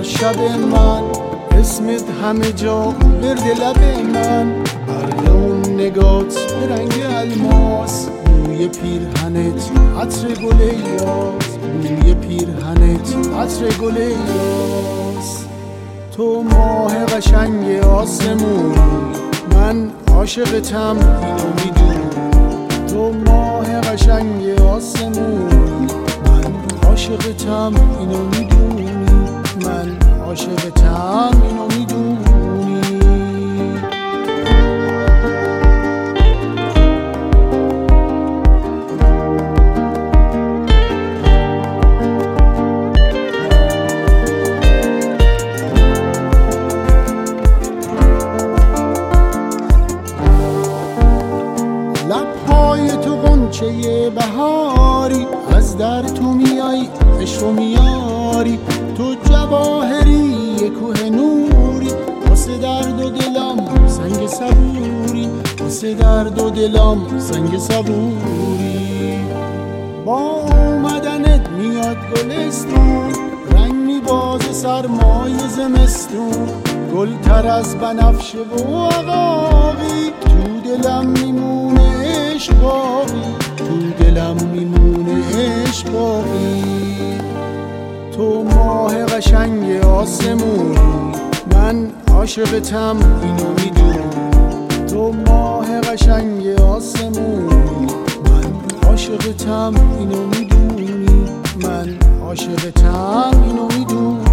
شب من، اسمت همه جا ورد لب من. برق اون نگات به رنگ الماس، بوی پیرهنت عطر گل یاس، بوی پیرهنت عطر گل یاس. تو ماه قشنگ آسمون، من عاشقتم اینو میدونی. تو ماه قشنگ آسمون، من عاشقتم اینو میدونی. من عاشقتم اینو میدونی. لب‌های تو غنچه بهاری، از در تو میای عشق میاری. تو جواهری کوه نوری، واسه درد و دلم سنگ صبوری، واسه درد و دلم سنگ صبوری. با اومدنت میاد گلستون، رنگ میبازه سرمای زمستون. گل تر از بنفشه و عقاقی، تو دلم میمونه عشق باقی، تو دلم میمونه عشق باقی. تو ماه قشنگ آسمون، من عاشقتم اینو میدونی. تو ماه قشنگ آسمون، من عاشقتم اینو میدونی. من عاشقتم اینو میدونی.